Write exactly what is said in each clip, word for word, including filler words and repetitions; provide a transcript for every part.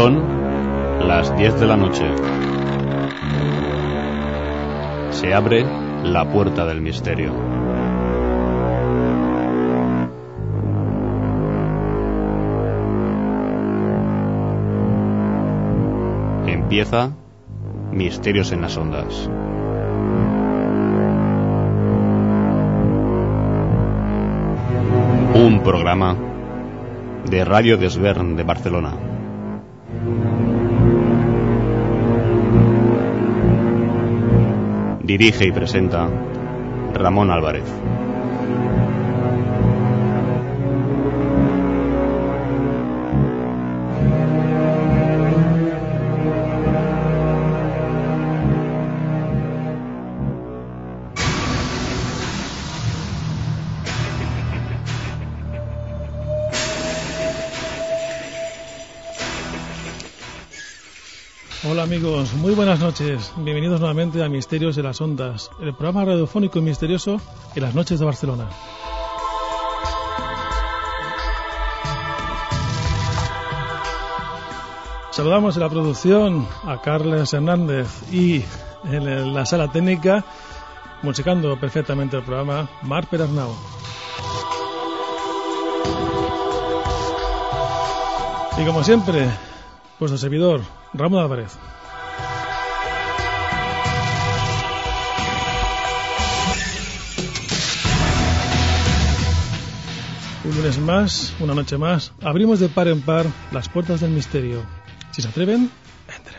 Son las diez de la noche. Se abre la puerta del misterio. Empieza Misterios en las Ondas. Un programa de Radio Desvern de Barcelona. Dirige y presenta Ramón Álvarez. Hola amigos, muy buenas noches. Bienvenidos nuevamente a Misterios de las Ondas, el programa radiofónico y misterioso en las noches de Barcelona. Saludamos en la producción a Carles Hernández y en la sala técnica, musicando perfectamente el programa, Marc Perarnau. Y como siempre, vuestro servidor, Ramón Álvarez. Un lunes más, una noche más, abrimos de par en par las puertas del misterio. Si se atreven, entren.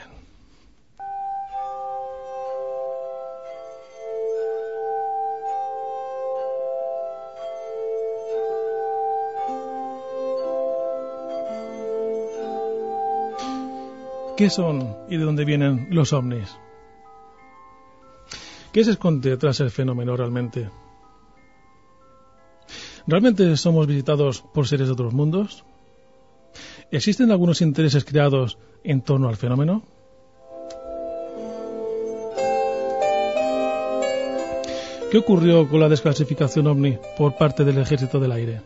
¿Qué son y de dónde vienen los ovnis? ¿Qué se esconde tras el fenómeno realmente? ¿Realmente somos visitados por seres de otros mundos? ¿Existen algunos intereses creados en torno al fenómeno? ¿Qué ocurrió con la desclasificación ovni por parte del Ejército del Aire?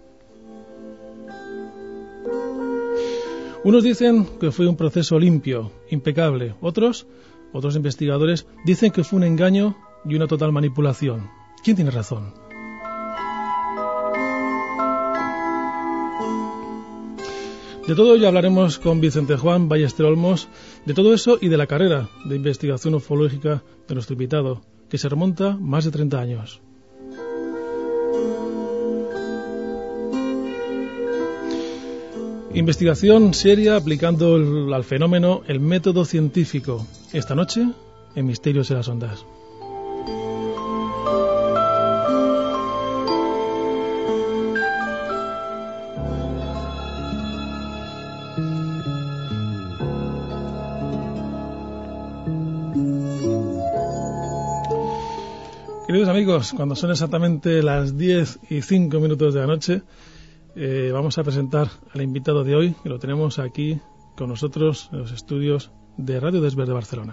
Unos dicen que fue un proceso limpio, impecable. Otros, otros investigadores, dicen que fue un engaño y una total manipulación. ¿Quién tiene razón? De todo ello hablaremos con Vicente Juan Ballester Olmos, de todo eso y de la carrera de investigación ufológica de nuestro invitado, que se remonta más de treinta años. Investigación seria aplicando el, al fenómeno el método científico. Esta noche, en Misterios de las Ondas. Queridos amigos, cuando son exactamente las diez y cinco minutos de la noche, Eh, vamos a presentar al invitado de hoy, que lo tenemos aquí con nosotros en los estudios de Radio Desvern de Barcelona.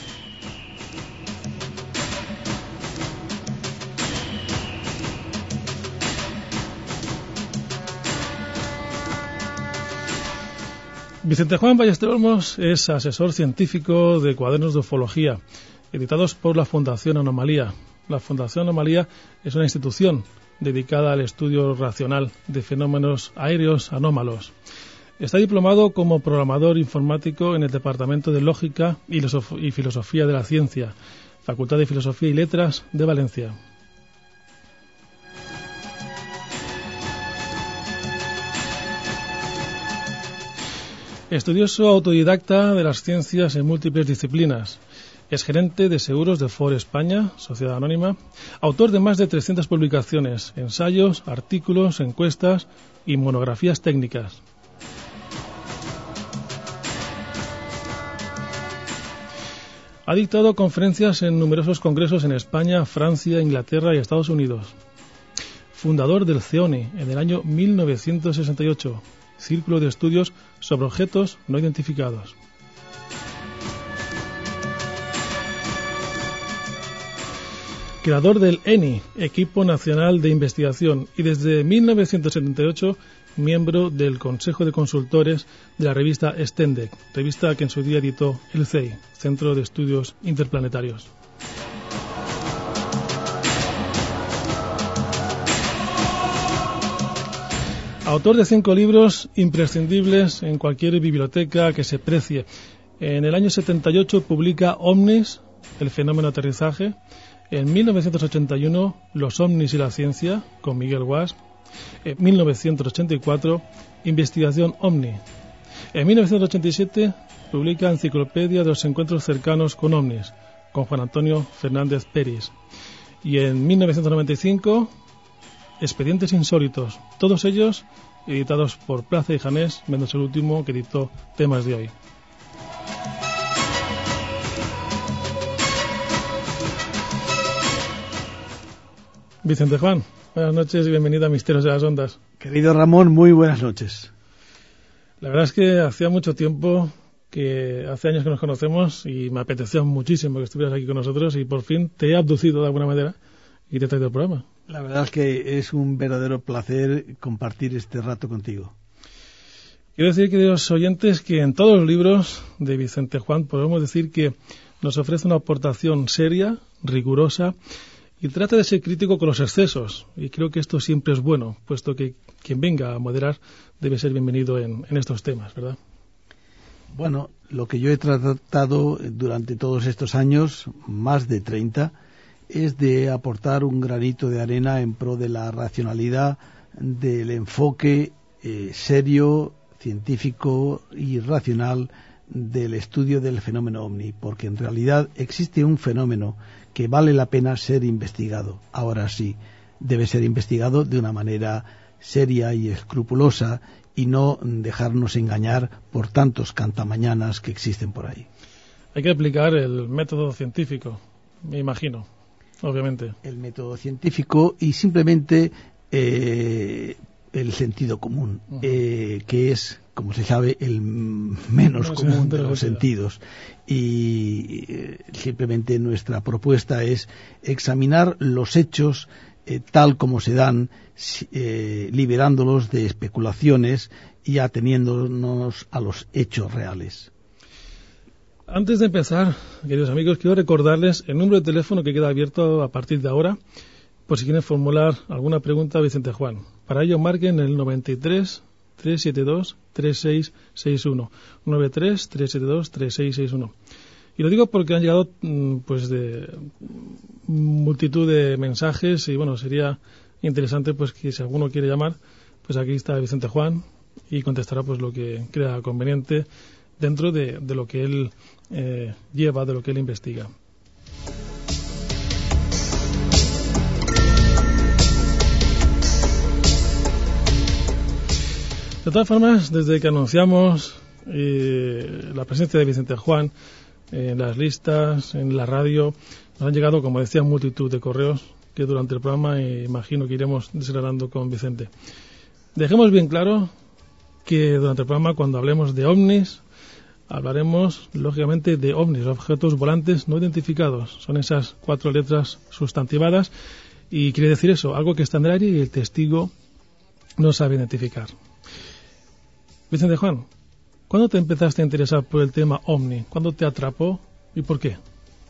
Vicente Juan Ballester Olmos es asesor científico de cuadernos de ufología, editados por la Fundación Anomalía. La Fundación Anomalía es una institución dedicada al estudio racional de fenómenos aéreos anómalos. Está diplomado como programador informático en el Departamento de Lógica y Filosofía de la Ciencia, Facultad de Filosofía y Letras de Valencia. Estudioso autodidacta de las ciencias en múltiples disciplinas. Es gerente de seguros de Ford España, sociedad anónima, autor de más de trescientas publicaciones, ensayos, artículos, encuestas y monografías técnicas. Ha dictado conferencias en numerosos congresos en España, Francia, Inglaterra y Estados Unidos. Fundador del CEONI en el año mil novecientos sesenta y ocho, Círculo de Estudios sobre Objetos No Identificados. Creador del E N I, Equipo Nacional de Investigación, y desde mil novecientos setenta y ocho miembro del Consejo de Consultores de la revista Stendek, revista que en su día editó el C E I, Centro de Estudios Interplanetarios. Autor de cinco libros imprescindibles en cualquier biblioteca que se precie. En el año setenta y ocho publica Omnis, el fenómeno aterrizaje. En mil novecientos ochenta y uno, Los ovnis y la ciencia, con Miguel Guas. En mil novecientos ochenta y cuatro, Investigación OVNI. En mil novecientos ochenta y siete, publica Enciclopedia de los encuentros cercanos con ovnis, con Juan Antonio Fernández Peris. Y en mil novecientos noventa y cinco, Expedientes insólitos, todos ellos editados por Plaza y Janés, menos el último que editó Temas de hoy. Vicente Juan, buenas noches y bienvenido a Misterios de las Ondas. Querido Ramón, muy buenas noches. La verdad es que hacía mucho tiempo, que hace años que nos conocemos y me apetecía muchísimo que estuvieras aquí con nosotros y por fin te he abducido de alguna manera y te he traído el programa. La verdad es que es un verdadero placer compartir este rato contigo. Quiero decir, queridos oyentes, que en todos los libros de Vicente Juan podemos decir que nos ofrece una aportación seria, rigurosa y trata de ser crítico con los excesos. Y creo que esto siempre es bueno, puesto que quien venga a moderar debe ser bienvenido en, en estos temas, ¿verdad? Bueno, lo que yo he tratado durante todos estos años, más de treinta, es de aportar un granito de arena en pro de la racionalidad, del enfoque eh, serio, científico y racional del estudio del fenómeno OVNI, porque en realidad existe un fenómeno que vale la pena ser investigado. Ahora sí, debe ser investigado de una manera seria y escrupulosa y no dejarnos engañar por tantos cantamañanas que existen por ahí. Hay que aplicar el método científico, me imagino. Obviamente. El método científico y simplemente eh, el sentido común, uh-huh. eh, que es, como se sabe, el menos no, común de los sentidos. Y eh, simplemente nuestra propuesta es examinar los hechos eh, tal como se dan, eh, liberándolos de especulaciones y ateniéndonos a los hechos reales. Antes de empezar, queridos amigos, quiero recordarles el número de teléfono que queda abierto a partir de ahora, por si quieren formular alguna pregunta a Vicente Juan. Para ello marquen el noventa y tres, trescientos setenta y dos, treinta y seis sesenta y uno, noventa y tres, trescientos setenta y dos, treinta y seis sesenta y uno. Y lo digo porque han llegado pues de multitud de mensajes y bueno, sería interesante pues que si alguno quiere llamar, pues aquí está Vicente Juan y contestará pues lo que crea conveniente dentro de, de lo que él eh, lleva, de lo que él investiga. De todas formas, desde que anunciamos eh, la presencia de Vicente Juan en las listas, en la radio, nos han llegado, como decía, multitud de correos que durante el programa eh, imagino que iremos desgranando con Vicente. Dejemos bien claro que durante el programa, cuando hablemos de ovnis, hablaremos, lógicamente, de ovnis, objetos volantes no identificados. Son esas cuatro letras sustantivadas y quiere decir eso, algo que está en el aire y el testigo no sabe identificar. Vicente Juan, ¿cuándo te empezaste a interesar por el tema ovni? ¿Cuándo te atrapó y por qué?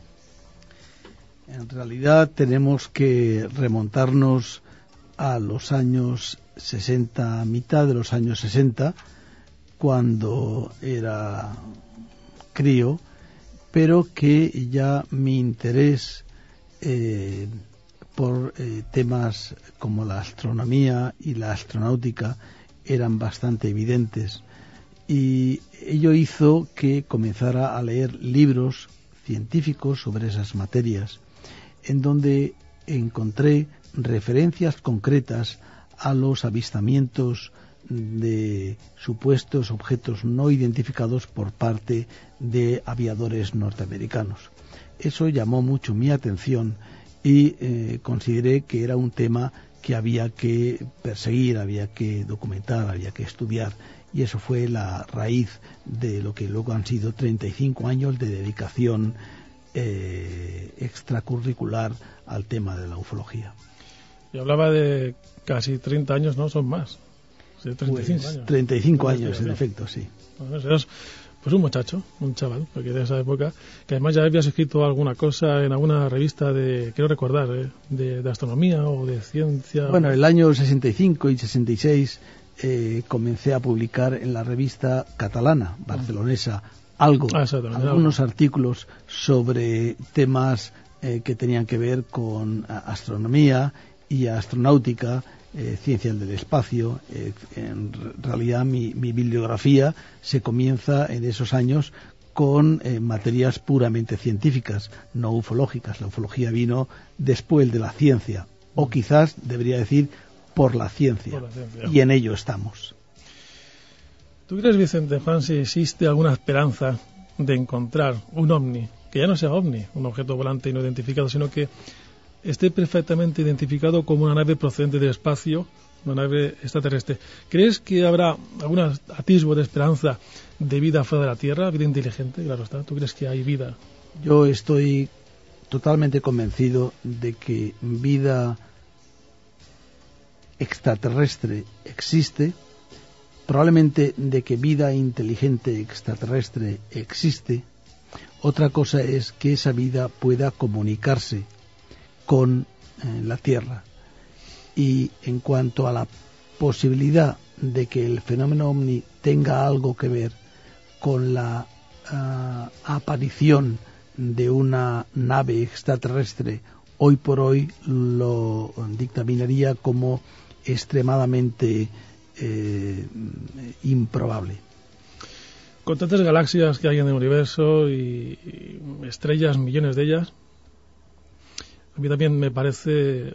En realidad tenemos que remontarnos a los años sesenta, a mitad de los años sesenta, cuando era crío, pero que ya mi interés eh, por eh, temas como la astronomía y la astronáutica eran bastante evidentes y ello hizo que comenzara a leer libros científicos sobre esas materias, en donde encontré referencias concretas a los avistamientos de supuestos objetos no identificados por parte de aviadores norteamericanos. Eso llamó mucho mi atención y eh, consideré que era un tema que había que perseguir, había que documentar, había que estudiar, y eso fue la raíz de lo que luego han sido treinta y cinco años de dedicación eh, extracurricular al tema de la ufología. Yo hablaba de casi treinta años, ¿no? Son más. Sí, treinta y cinco pues, años. treinta y cinco años, en efecto, sí. Bueno, eras, pues un muchacho, un chaval, porque de esa época, que además ya habías escrito alguna cosa en alguna revista de, quiero recordar, ¿eh? de, de astronomía o de ciencia. Bueno, en el año sesenta y cinco y sesenta y seis eh, comencé a publicar en la revista catalana, barcelonesa, algo, ah, algunos algo. artículos sobre temas eh, que tenían que ver con astronomía y astronáutica, eh, ciencias del espacio. Eh, en realidad mi, mi bibliografía se comienza en esos años con eh, materias puramente científicas, no ufológicas. La ufología vino después de la ciencia, o quizás debería decir por la ciencia, por la ciencia. Y en ello estamos. ¿Tú crees, Vicente Juan, si existe alguna esperanza de encontrar un ovni, que ya no sea ovni, un objeto volante no identificado, sino que esté perfectamente identificado como una nave procedente del espacio, una nave extraterrestre? ¿Crees que habrá algún atisbo de esperanza de vida fuera de la Tierra, vida inteligente? Claro está. ¿Tú crees que hay vida? Yo estoy totalmente convencido de que vida extraterrestre existe, probablemente de que vida inteligente extraterrestre existe. Otra cosa es que esa vida pueda comunicarse con eh, la Tierra. Y en cuanto a la posibilidad de que el fenómeno ovni tenga algo que ver con la uh, aparición de una nave extraterrestre, hoy por hoy lo dictaminaría como extremadamente eh, improbable. Con tantas galaxias que hay en el universo y, y estrellas, millones de ellas, a mí también me parece...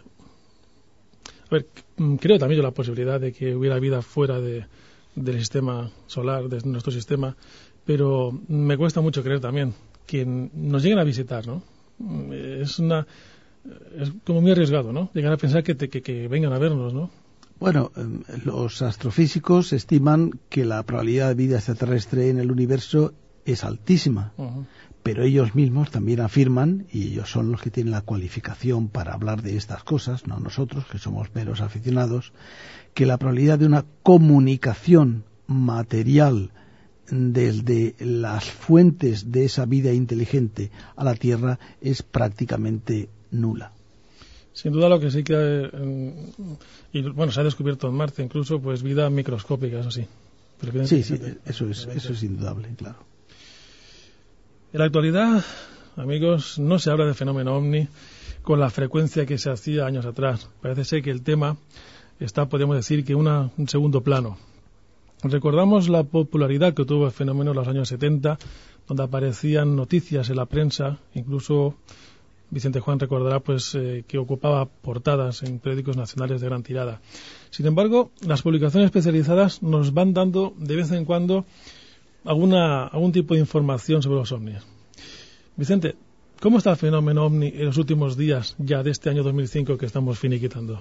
A ver, creo también yo la posibilidad de que hubiera vida fuera de, del sistema solar, de nuestro sistema, pero me cuesta mucho creer también que nos lleguen a visitar, ¿no? Es una... es como muy arriesgado, ¿no? Llegar a pensar que, te, que, que vengan a vernos, ¿no? Bueno, eh, los astrofísicos estiman que la probabilidad de vida extraterrestre en el universo es altísima, uh-huh. Pero ellos mismos también afirman, y ellos son los que tienen la cualificación para hablar de estas cosas, no nosotros, que somos meros aficionados, que la probabilidad de una comunicación material desde las fuentes de esa vida inteligente a la Tierra es prácticamente nula. Sin duda lo que sí que eh, y bueno, se ha descubierto en Marte incluso pues vida microscópica, eso sí. Pero sí, sí, eso es eso es indudable, claro. En la actualidad, amigos, no se habla de fenómeno ovni con la frecuencia que se hacía años atrás. Parece ser que el tema está, podríamos decir, que una, un segundo plano. Recordamos la popularidad que tuvo el fenómeno en los años setenta, donde aparecían noticias en la prensa, incluso Vicente Juan recordará pues eh, que ocupaba portadas en periódicos nacionales de gran tirada. Sin embargo, las publicaciones especializadas nos van dando de vez en cuando alguna algún tipo de información sobre los ovnis. Vicente, ¿cómo está el fenómeno ovni en los últimos días ya de este año dos mil cinco que estamos finiquitando?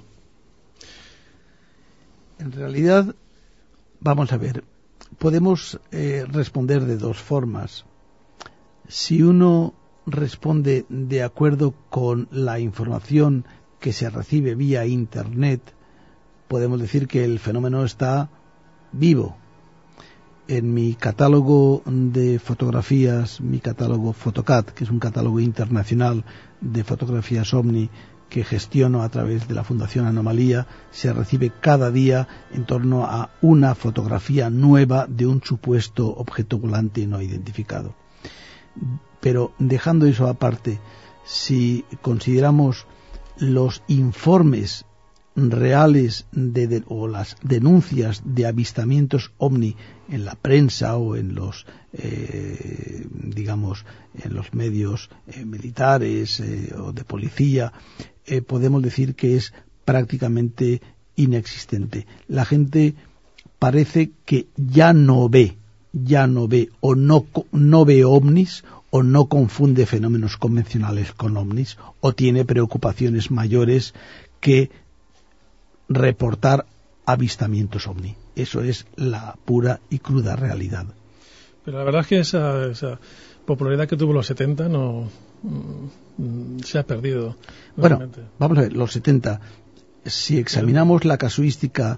En realidad, vamos a ver, podemos eh, responder de dos formas. Si uno responde de acuerdo con la información que se recibe vía Internet, podemos decir que el fenómeno está vivo. En mi catálogo de fotografías, mi catálogo Photocad, que es un catálogo internacional de fotografías ovni que gestiono a través de la Fundación Anomalía, se recibe cada día en torno a una fotografía nueva de un supuesto objeto volante no identificado. Pero dejando eso aparte, si consideramos los informes reales de, de, o las denuncias de avistamientos ovni en la prensa o en los eh, digamos en los medios eh, militares eh, o de policía, eh, podemos decir que es prácticamente inexistente. La gente parece que ya no ve ya no ve o no, no ve ovnis o no confunde fenómenos convencionales con ovnis o tiene preocupaciones mayores que reportar avistamientos ovni. Eso es la pura y cruda realidad. Pero la verdad es que esa, esa popularidad que tuvo en los setenta no mm, se ha perdido. Bueno, vamos a ver, los setenta, si examinamos la casuística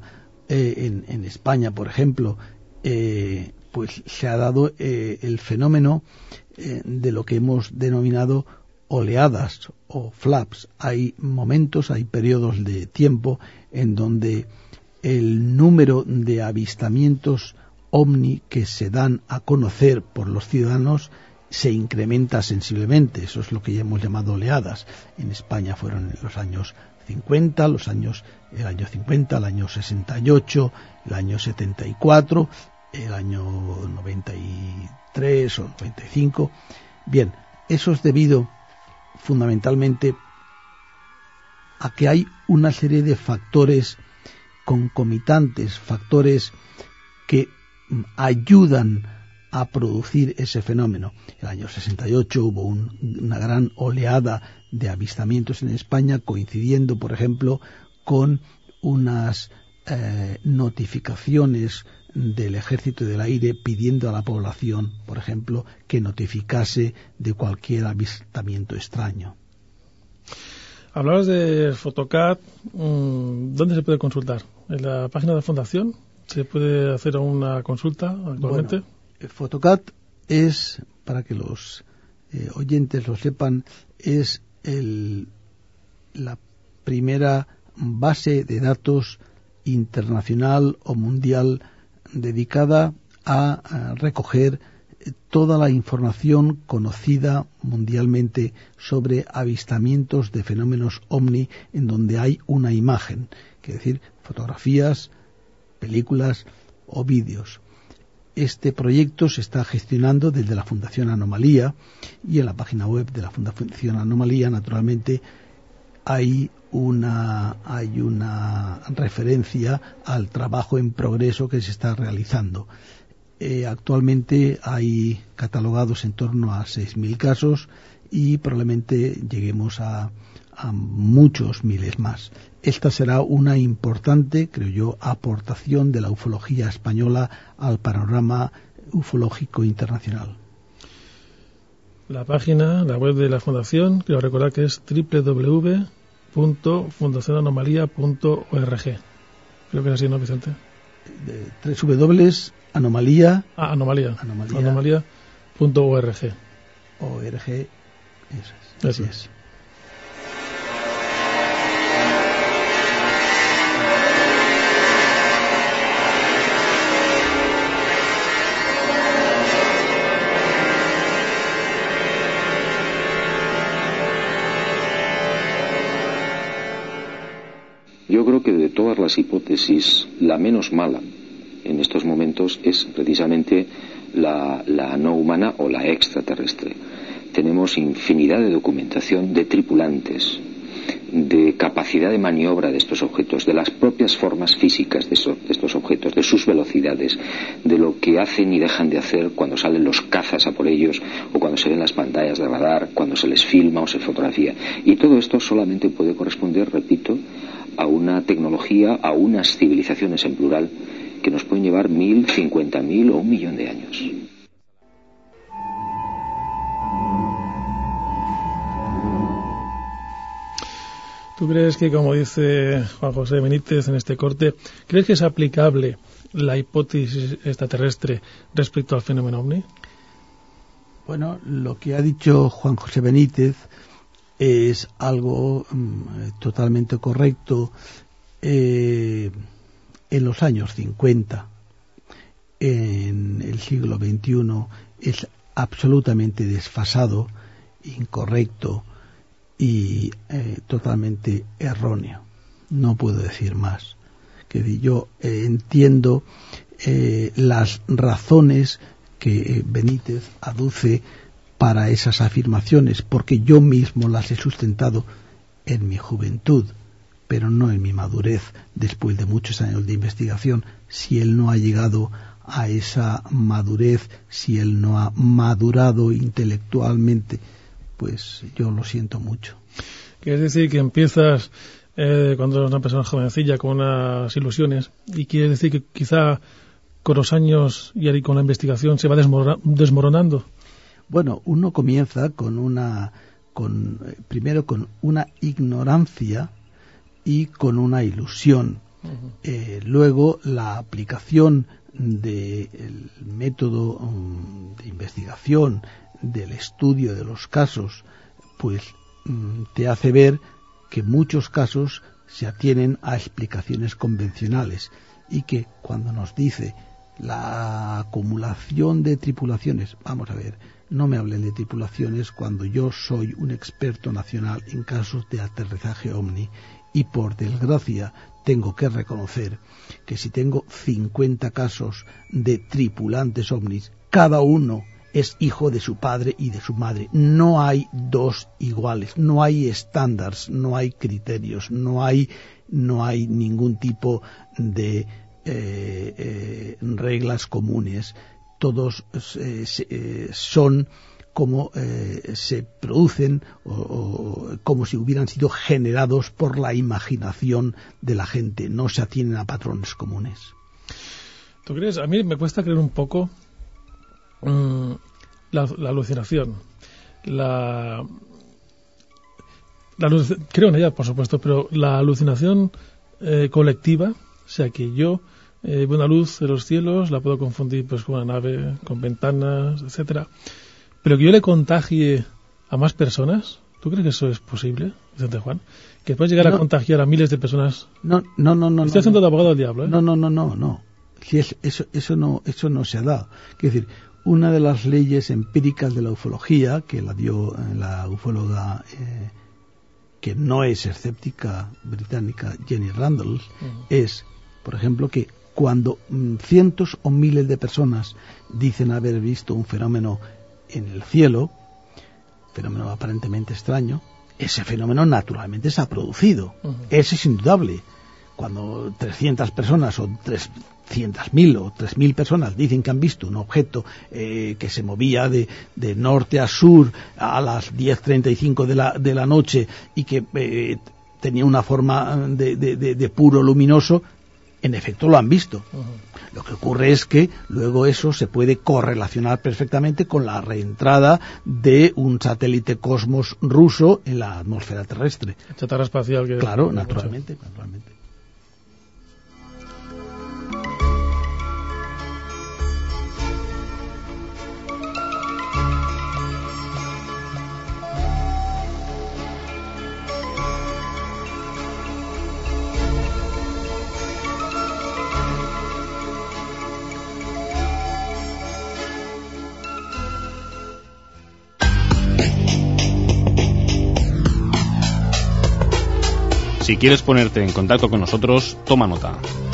eh, en, en España, por ejemplo, eh, pues se ha dado eh, el fenómeno eh, de lo que hemos denominado oleadas o flaps. Hay momentos, hay periodos de tiempo en donde el número de avistamientos ovni que se dan a conocer por los ciudadanos se incrementa sensiblemente. Eso es lo que ya hemos llamado oleadas. En España fueron en los años cincuenta, los años, el año cincuenta, el año sesenta y ocho, el año setenta y cuatro, el año noventa y tres o noventa y cinco. Bien, eso es debido fundamentalmente a que hay una serie de factores concomitantes, factores que ayudan a producir ese fenómeno. En el año sesenta y ocho hubo un, una gran oleada de avistamientos en España, coincidiendo, por ejemplo, con unas eh, notificaciones del Ejército del Aire pidiendo a la población, por ejemplo, que notificase de cualquier avistamiento extraño. Hablabas de Photocad. ¿Dónde se puede consultar? ¿En la página de la Fundación? ¿Se puede hacer una consulta actualmente? Bueno, Photocad es, para que los eh, oyentes lo sepan, es el, la primera base de datos internacional o mundial dedicada a, a recoger toda la información conocida mundialmente sobre avistamientos de fenómenos ovni en donde hay una imagen, es decir, fotografías, películas o vídeos. Este proyecto se está gestionando desde la Fundación Anomalía, y en la página web de la Fundación Anomalía, naturalmente, hay una, hay una referencia al trabajo en progreso que se está realizando. Eh, actualmente hay catalogados en torno a seis mil casos y probablemente lleguemos a, a muchos miles más. Esta será una importante, creo yo, aportación de la ufología española al panorama ufológico internacional. La página, la web de la Fundación, quiero recordar que es doble u doble u doble u punto fundación anomalía punto org. Creo que es así, ¿no, Vicente? doble u doble u doble u punto anomalía ah, anomalía anomalía, anomalía punto org. org, eso es. Eso es. Yo creo que de todas las hipótesis, la menos mala en estos momentos es precisamente la, la no humana o la extraterrestre. Tenemos infinidad de documentación de tripulantes, de capacidad de maniobra de estos objetos, de las propias formas físicas de, eso, de estos objetos, de sus velocidades, de lo que hacen y dejan de hacer cuando salen los cazas a por ellos, o cuando se ven las pantallas de radar, cuando se les filma o se fotografía. Y todo esto solamente puede corresponder, repito, a una tecnología, a unas civilizaciones en plural, que nos pueden llevar mil, cincuenta mil o un millón de años. ¿Tú crees que, como dice Juan José Benítez en este corte, crees que es aplicable la hipótesis extraterrestre respecto al fenómeno ovni? Bueno, lo que ha dicho Juan José Benítez es algo um, totalmente correcto. Eh, en los años cincuenta, en el siglo veintiuno, es absolutamente desfasado, incorrecto y eh, totalmente erróneo. No puedo decir más. Que yo eh, entiendo eh, las razones que Benítez aduce para esas afirmaciones, porque yo mismo las he sustentado en mi juventud, pero no en mi madurez, después de muchos años de investigación. Si él no ha llegado a esa madurez, si él no ha madurado intelectualmente, pues yo lo siento mucho. Quiere decir que empiezas eh, cuando eres una persona jovencilla con unas ilusiones, y quiere decir que quizá con los años y con la investigación se va desmorona- desmoronando. Bueno, uno comienza con una, con primero con una ignorancia y con una ilusión, Uh-huh. Eh, luego, la aplicación del método um, de investigación, del estudio de los casos, pues um, te hace ver que muchos casos se atienen a explicaciones convencionales y que cuando nos dice la acumulación de tripulaciones, vamos a ver, no me hablen de tripulaciones cuando yo soy un experto nacional en casos de aterrizaje ovni y por desgracia tengo que reconocer que si tengo cincuenta casos de tripulantes ovnis, cada uno es hijo de su padre y de su madre. No hay dos iguales, no hay estándares, no hay criterios, no hay, no hay ningún tipo de eh, eh, reglas comunes. Todos eh, eh, son como eh, se producen o, o como si hubieran sido generados por la imaginación de la gente, no se atienen a patrones comunes. ¿Tú crees? A mí me cuesta creer un poco mmm, la, la alucinación. La, la creo en ella, por supuesto, pero la alucinación eh, colectiva, o sea que yo eh, veo una luz de los cielos, la puedo confundir pues con una nave, con ventanas, etcétera. Pero que yo le contagie a más personas, ¿tú crees que eso es posible, Vicente Juan? Que puedes llegar no, a contagiar a miles de personas. No, no, no, no. Estoy haciendo no, de abogado del diablo, ¿eh? No, no, no, no, no. Si es, eso, eso no, eso no se ha dado. Es decir, una de las leyes empíricas de la ufología que la dio la ufóloga eh, que no es escéptica británica Jenny Randall uh-huh. es, por ejemplo, que cuando mm, cientos o miles de personas dicen haber visto un fenómeno en el cielo, fenómeno aparentemente extraño, ese fenómeno naturalmente se ha producido. Uh-huh. Eso es indudable. Cuando trescientas personas o trescientas mil o tres mil personas dicen que han visto un objeto eh, que se movía de, de norte a sur a las diez treinta y cinco de la, de la noche y que eh, tenía una forma de, de, de, de puro luminoso, en efecto lo han visto. Uh-huh. Lo que ocurre es que luego eso se puede correlacionar perfectamente con la reentrada de un satélite Cosmos ruso en la atmósfera terrestre. Chatarra espacial. Que claro, naturalmente, mucho. naturalmente. Si quieres ponerte en contacto con nosotros, toma nota.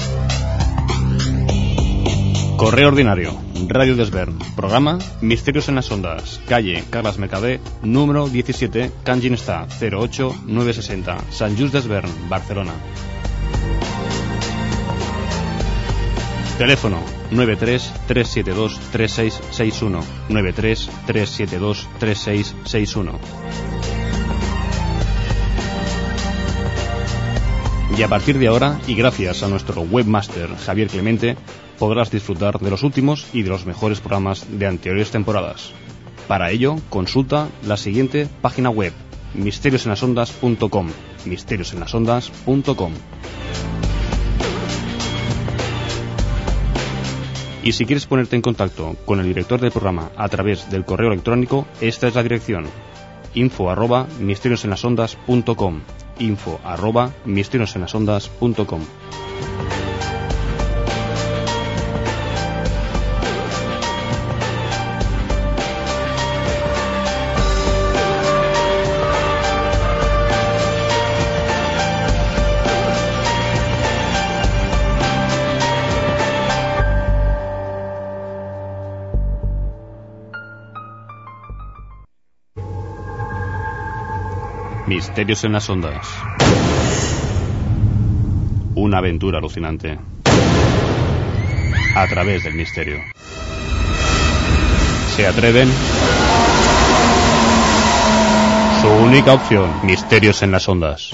Correo ordinario, Radio Desvern, programa Misterios en las Ondas, calle Carles Mercader, número diecisiete, Can Ginestà, cero ocho nueve sesenta, Sant Just Desvern, Barcelona. Teléfono nueve tres tres siete dos tres seis seis uno, nueve tres tres siete dos tres seis seis uno. Y a partir de ahora, y gracias a nuestro webmaster Javier Clemente, podrás disfrutar de los últimos y de los mejores programas de anteriores temporadas. Para ello, consulta la siguiente página web, misterios en las ondas punto com, misterios en las ondas punto com. Y si quieres ponerte en contacto con el director del programa a través del correo electrónico, esta es la dirección: info arroba misterios en las ondas punto com, info arroba misterios en las ondas punto com. Misterios en las ondas. Una aventura alucinante. A través del misterio. ¿Se atreven? Su única opción, Misterios en las ondas.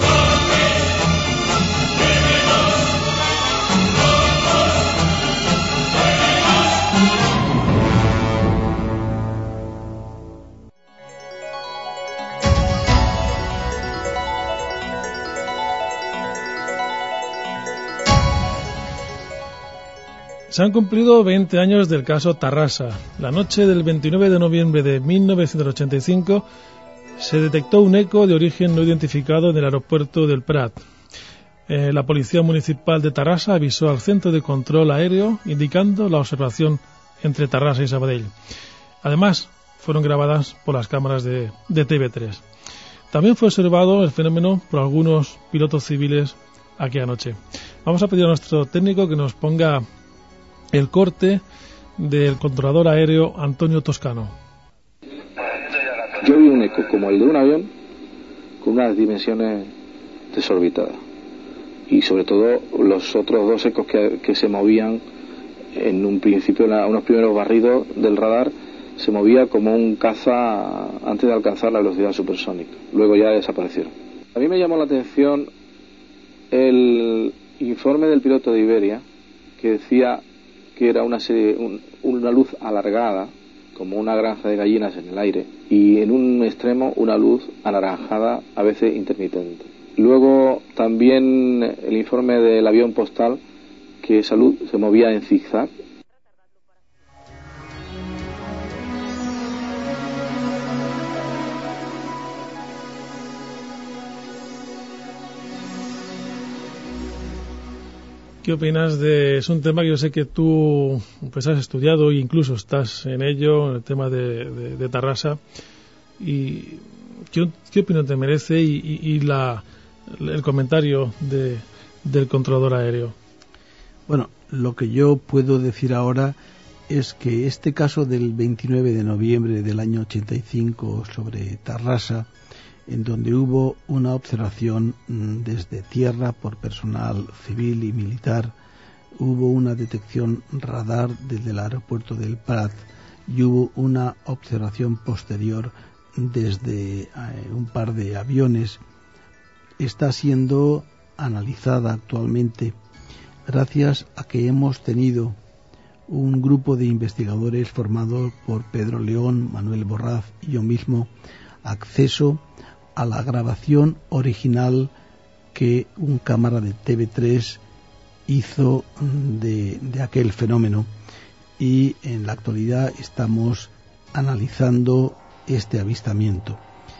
Se han cumplido veinte años del caso Tarrasa. La noche del veintinueve de noviembre de mil novecientos ochenta y cinco se detectó un eco de origen no identificado en el aeropuerto del Prat. Eh, la Policía Municipal de Tarrasa avisó al Centro de Control Aéreo indicando la observación entre Tarrasa y Sabadell. Además, fueron grabadas por las cámaras de, de T V tres. También fue observado el fenómeno por algunos pilotos civiles aquella noche. Vamos a pedir a nuestro técnico que nos ponga el corte del controlador aéreo Antonio Toscano. Yo vi un eco como el de un avión con unas dimensiones desorbitadas y sobre todo los otros dos ecos que, que se movían en un principio, en unos primeros barridos del radar, se movía como un caza antes de alcanzar la velocidad supersónica. Luego ya desaparecieron. A mí me llamó la atención el informe del piloto de Iberia, que decía que era una serie, un, una luz alargada, como una granja de gallinas en el aire, y en un extremo una luz anaranjada, a veces intermitente. Luego también el informe del avión postal, que esa luz se movía en zigzag. ¿Qué opinas de...? Es un tema que yo sé que tú pues has estudiado e incluso estás en ello, en el tema de, de, de Tarrasa. Y ¿qué, qué opinión te merece y, y, y la, el comentario de, del controlador aéreo? Bueno, lo que yo puedo decir ahora es que este caso del veintinueve de noviembre del año ochenta y cinco sobre Tarrasa, en donde hubo una observación desde tierra por personal civil y militar, hubo una detección radar desde el aeropuerto del Prat y hubo una observación posterior desde eh, un par de aviones, está siendo analizada actualmente gracias a que hemos tenido un grupo de investigadores formado por Pedro León, Manuel Borraz y yo mismo acceso a la grabación original que un cámara de T V tres hizo de, de aquel fenómeno, y en la actualidad estamos analizando este avistamiento.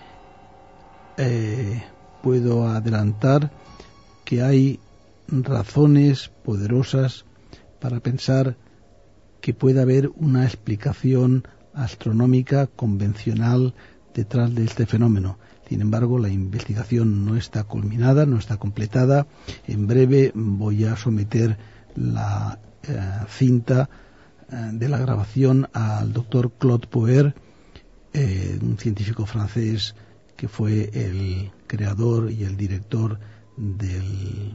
Eh, puedo adelantar que hay razones poderosas para pensar que puede haber una explicación astronómica convencional detrás de este fenómeno. Sin embargo, la investigación no está culminada, no está completada. En breve voy a someter la eh, cinta eh, de la grabación al doctor Claude Poer, eh, un científico francés que fue el creador y el director del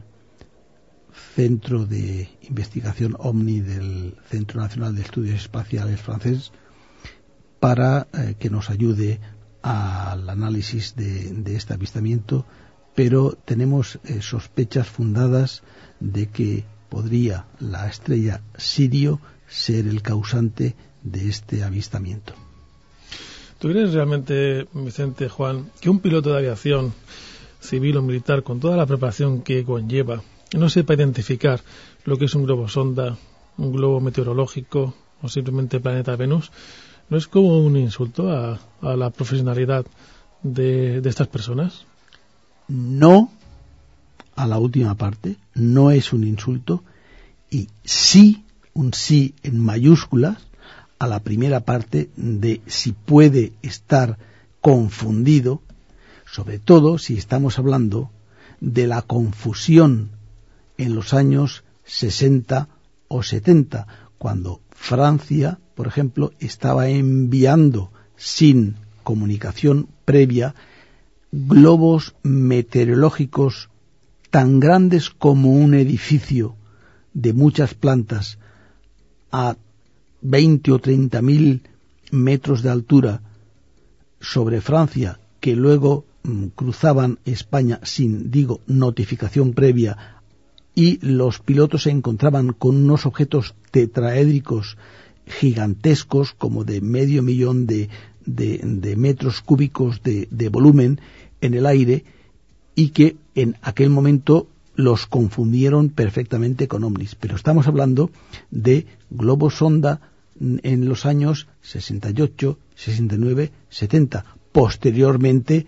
Centro de Investigación OVNI del Centro Nacional de Estudios Espaciales francés, para eh, que nos ayude al análisis de, de este avistamiento, pero tenemos eh, sospechas fundadas de que podría la estrella Sirio ser el causante de este avistamiento. ¿Tú crees realmente, Vicente, Juan, que un piloto de aviación civil o militar, con toda la preparación que conlleva, no sepa identificar lo que es un globo sonda, un globo meteorológico o simplemente planeta Venus? ¿No es como un insulto a, a la profesionalidad de, de estas personas? No, a la última parte, no es un insulto, y sí, un sí en mayúsculas, a la primera parte de si puede estar confundido, sobre todo si estamos hablando de la confusión en los años sesenta o setenta, cuando Francia, por ejemplo, estaba enviando sin comunicación previa globos meteorológicos tan grandes como un edificio de muchas plantas a veinte o treinta mil metros de altura sobre Francia, que luego mmm, cruzaban España sin, digo, notificación previa, y los pilotos se encontraban con unos objetos tetraédricos gigantescos, como de medio millón de, de, de metros cúbicos de, de volumen en el aire, y que en aquel momento los confundieron perfectamente con ovnis, pero estamos hablando de globos sonda en los años sesenta y ocho, sesenta y nueve, setenta. Posteriormente,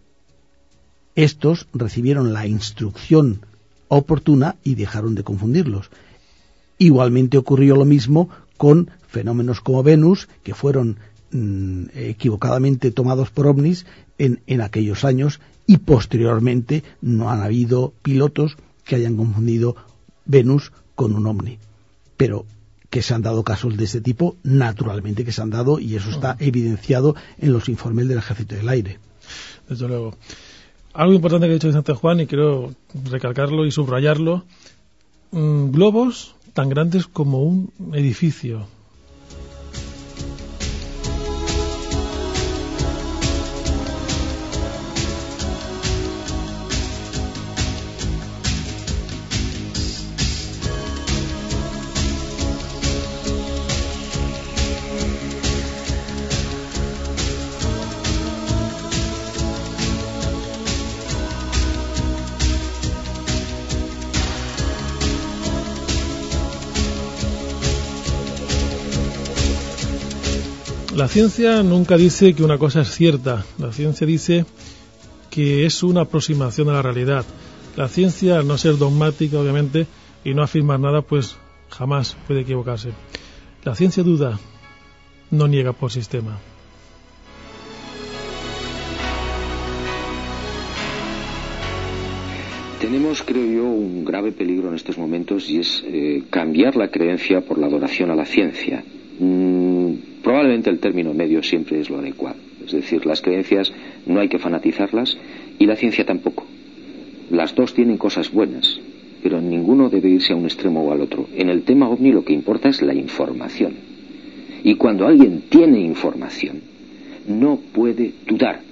estos recibieron la instrucción oportuna y dejaron de confundirlos. Igualmente ocurrió lo mismo con fenómenos como Venus, que fueron mmm, equivocadamente tomados por ovnis en, en aquellos años, y posteriormente no han habido pilotos que hayan confundido Venus con un ovni. Pero que se han dado casos de este tipo, naturalmente que se han dado, y eso está evidenciado en los informes del Ejército del Aire. Desde luego. Algo importante que ha dicho Vicente Juan, y quiero recalcarlo y subrayarlo: mm, globos tan grandes como un edificio. La ciencia nunca dice que una cosa es cierta. La ciencia dice que es una aproximación a la realidad. La ciencia, al no ser dogmática, obviamente, y no afirmar nada, pues jamás puede equivocarse. La ciencia duda, no niega por sistema. Tenemos, creo yo, un grave peligro en estos momentos, y es eh, cambiar la creencia por la adoración a la ciencia. Mm, probablemente el término medio siempre es lo adecuado. Es decir, las creencias no hay que fanatizarlas, y la ciencia tampoco. Las dos tienen cosas buenas, pero ninguno debe irse a un extremo o al otro. En el tema ovni lo que importa es la información. Y cuando alguien tiene información, no puede dudar.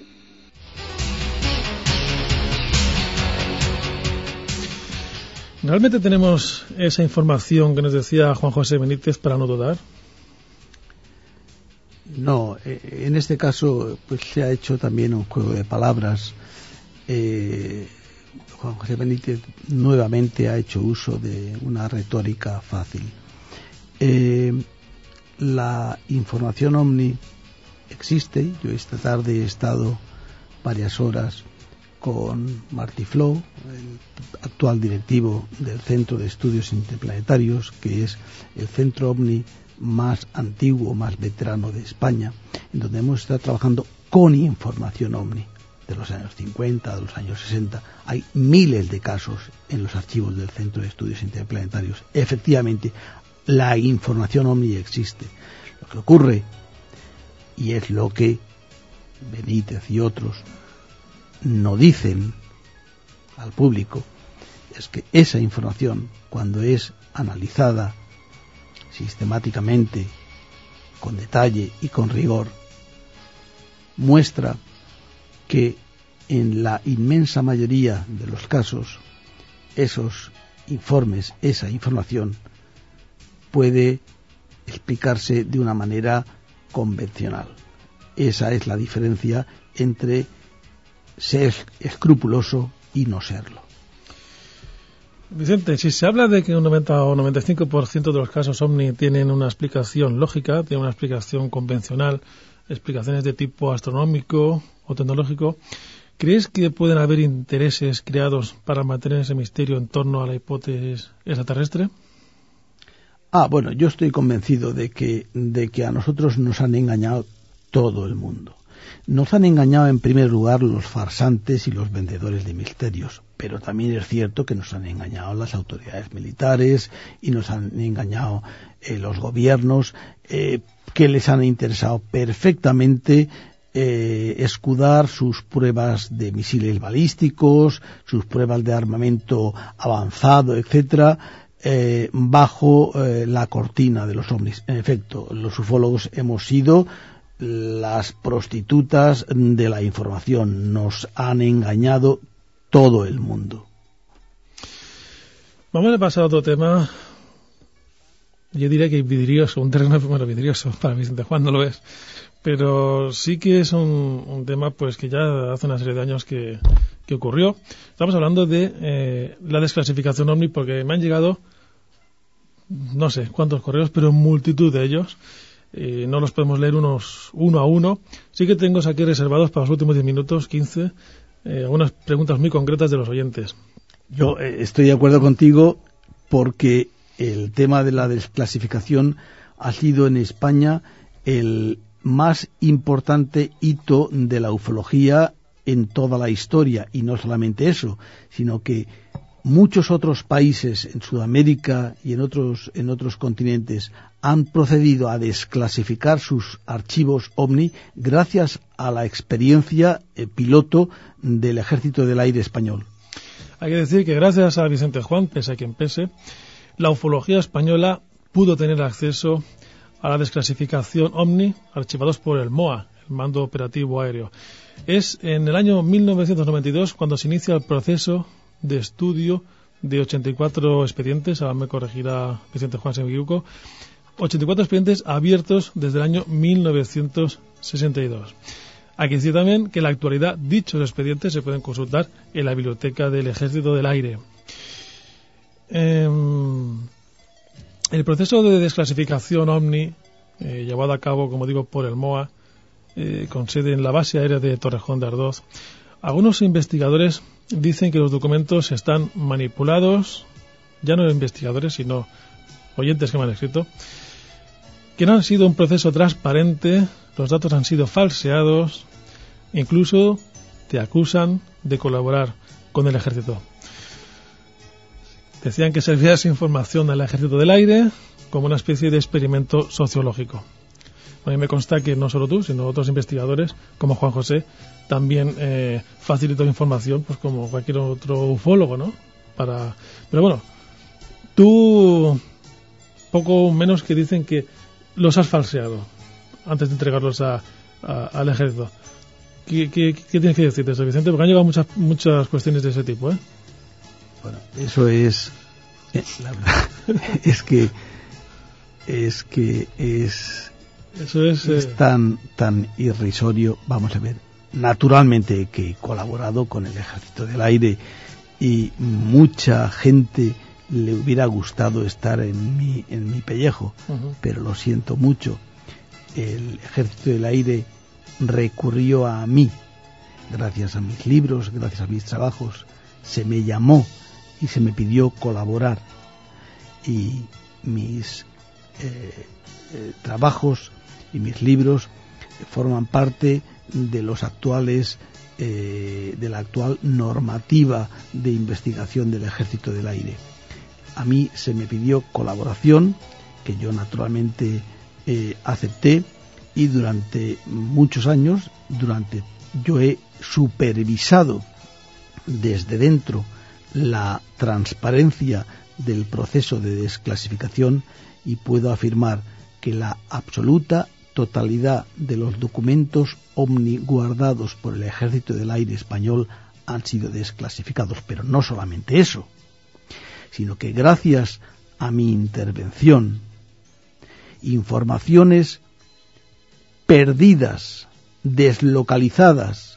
¿Realmente tenemos esa información que nos decía Juan José Benítez para no dudar? No, en este caso pues se ha hecho también un juego de palabras. Eh, Juan José Benítez nuevamente ha hecho uso de una retórica fácil. Eh, la información ovni existe. Yo esta tarde he estado varias horas con Marty Flow, el actual directivo del Centro de Estudios Interplanetarios, que es el centro ovni más antiguo, más veterano de España, en donde hemos estado trabajando con información ovni de los años cincuenta, de los años sesenta. Hay miles de casos en los archivos del Centro de Estudios Interplanetarios. Efectivamente, la información ovni existe. Lo que ocurre, y es lo que Benítez y otros no dicen al público, es que esa información, cuando es analizada sistemáticamente, con detalle y con rigor, muestra que en la inmensa mayoría de los casos esos informes, esa información puede explicarse de una manera convencional. Esa es la diferencia entre ser escrupuloso y no serlo. Vicente, si se habla de que un noventa o noventa y cinco por ciento de los casos ovni tienen una explicación lógica, tienen una explicación convencional, explicaciones de tipo astronómico o tecnológico, ¿crees que pueden haber intereses creados para mantener ese misterio en torno a la hipótesis extraterrestre? Ah, bueno, yo estoy convencido de que, de que a nosotros nos han engañado todo el mundo. Nos han engañado en primer lugar los farsantes y los vendedores de misterios, pero también es cierto que nos han engañado las autoridades militares y nos han engañado eh, los gobiernos, eh, que les han interesado perfectamente eh, escudar sus pruebas de misiles balísticos, sus pruebas de armamento avanzado, etcétera, eh, bajo eh, la cortina de los ovnis. En efecto, los ufólogos hemos sido las prostitutas de la información. Nos han engañado todo el mundo. Vamos a pasar a otro tema. Yo diría que vidrioso, un terreno bueno, vidrioso para Vicente Juan, no lo es, pero sí que es un, un tema pues que ya hace una serie de años que, que ocurrió. Estamos hablando de eh, la desclasificación OVNI, porque me han llegado no sé cuántos correos, pero multitud de ellos. Eh, no los podemos leer unos uno a uno. Sí que tengo aquí reservados para los últimos diez minutos, quince, eh, algunas preguntas muy concretas de los oyentes. Yo eh, estoy de acuerdo contigo, porque el tema de la desclasificación ha sido en España el más importante hito de la ufología en toda la historia, y no solamente eso, sino que muchos otros países en Sudamérica y en otros en otros continentes han procedido a desclasificar sus archivos OVNI gracias a la experiencia eh, piloto del Ejército del Aire español. Hay que decir que gracias a Vicente Juan, pese a quien pese, la ufología española pudo tener acceso a la desclasificación OVNI archivados por el M O A, el Mando Operativo Aéreo. Es en el año mil novecientos noventa y dos cuando se inicia el proceso de estudio de ochenta y cuatro expedientes, ahora me corregirá Vicente Juan si me equivoco, ochenta y cuatro expedientes abiertos desde el año mil novecientos sesenta y dos. Hay que decir también que en la actualidad dichos expedientes se pueden consultar en la biblioteca del Ejército del Aire. Eh, el proceso de desclasificación OVNI, eh, llevado a cabo, como digo, por el M O A, eh, con sede en la base aérea de Torrejón de Ardoz, algunos investigadores dicen que los documentos están manipulados, ya no investigadores, sino oyentes que me han escrito, que no han sido un proceso transparente, los datos han sido falseados, incluso te acusan de colaborar con el ejército. Decían que servía esa información al Ejército del Aire como una especie de experimento sociológico. A mí me consta que no solo tú, sino otros investigadores, como Juan José, también eh, facilitó información, pues como cualquier otro ufólogo, ¿no? Para, pero bueno, tú poco menos que dicen que los has falseado antes de entregarlos a, a, al ejército. ¿Qué, qué, qué tienes que decir de eso, Vicente? Porque han llegado muchas muchas cuestiones de ese tipo, ¿eh? Bueno, eso es, eh, la verdad, es que es que es eso es, es eh... tan tan irrisorio. Vamos a ver, naturalmente que he colaborado con el Ejército del Aire y mucha gente le hubiera gustado estar en mi en mi pellejo, uh-huh. Pero lo siento mucho. El Ejército del Aire recurrió a mí, gracias a mis libros, gracias a mis trabajos, se me llamó y se me pidió colaborar, y mis eh, eh, trabajos y mis libros forman parte de los actuales eh, de la actual normativa de investigación del Ejército del Aire. A mí se me pidió colaboración, que yo naturalmente eh, acepté, y durante muchos años, durante yo he supervisado desde dentro la transparencia del proceso de desclasificación, y puedo afirmar que la absoluta totalidad de los documentos OVNI guardados por el Ejército del Aire español han sido desclasificados. Pero no solamente eso, sino que gracias a mi intervención, informaciones perdidas, deslocalizadas,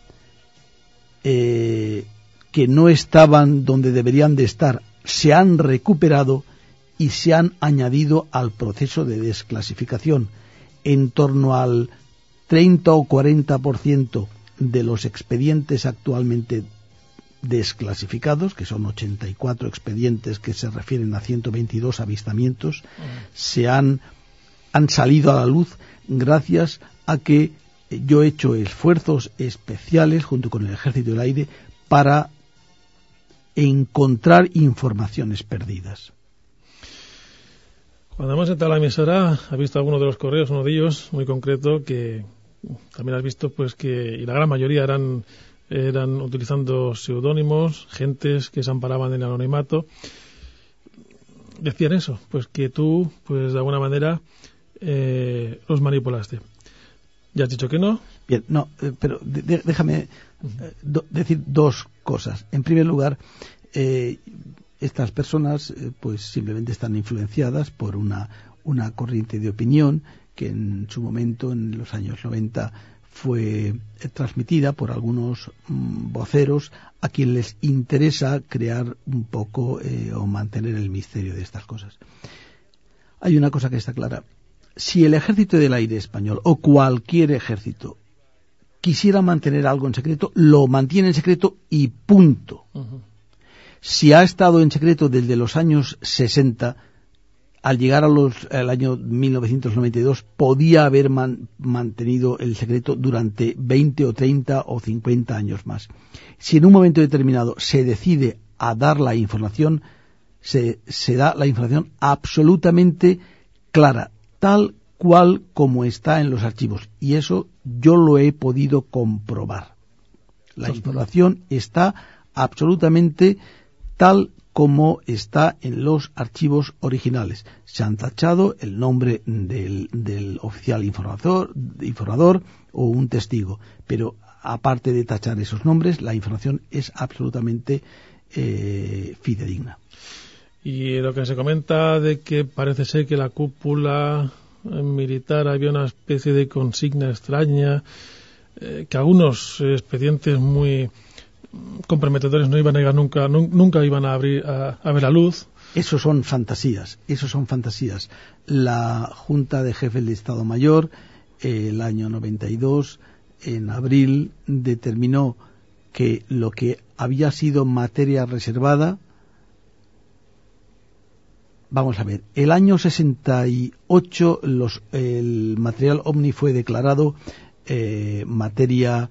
eh, que no estaban donde deberían de estar, se han recuperado y se han añadido al proceso de desclasificación. En torno al treinta o cuarenta por ciento de los expedientes actualmente desclasificados, que son ochenta y cuatro expedientes que se refieren a ciento veintidós avistamientos, mm. se han, han salido a la luz gracias a que yo he hecho esfuerzos especiales junto con el Ejército del Aire para encontrar informaciones perdidas. Cuando hemos entrado a la emisora, has visto algunos de los correos, uno de ellos muy concreto, que también has visto pues que, y la gran mayoría eran eran utilizando seudónimos, gentes que se amparaban en el anonimato. Decían eso, pues que tú, pues de alguna manera, eh, los manipulaste. Ya has dicho que no. Bien, no, eh, pero de, déjame eh, do, decir dos cosas. En primer lugar, eh, estas personas eh, pues simplemente están influenciadas por una, una corriente de opinión que en su momento, en los años noventa, fue transmitida por algunos mm, voceros a quien les interesa crear un poco eh, o mantener el misterio de estas cosas. Hay una cosa que está clara. Si el Ejército del Aire español o cualquier ejército quisiera mantener algo en secreto, lo mantiene en secreto y punto. Uh-huh. Si ha estado en secreto desde los años sesenta, al llegar a los, al año mil novecientos noventa y dos, podía haber man, mantenido el secreto durante veinte o treinta o cincuenta años más. Si en un momento determinado se decide a dar la información, se, se da la información absolutamente clara, tal cual como está en los archivos. Y eso yo lo he podido comprobar. La información está absolutamente tal como está en los archivos originales. Se han tachado el nombre del, del oficial informador, informador o un testigo, pero aparte de tachar esos nombres, la información es absolutamente eh, fidedigna. Y lo que se comenta de que parece ser que la cúpula militar había una especie de consigna extraña, eh, que algunos expedientes muy comprometedores no iban a llegar nunca, nu- nunca iban a abrir a, a ver la luz. Eso son fantasías, eso son fantasías. La Junta de Jefes de Estado Mayor, eh, el año noventa y dos, en abril, determinó que lo que había sido materia reservada, vamos a ver, el año sesenta y ocho los, el material OVNI fue declarado eh, materia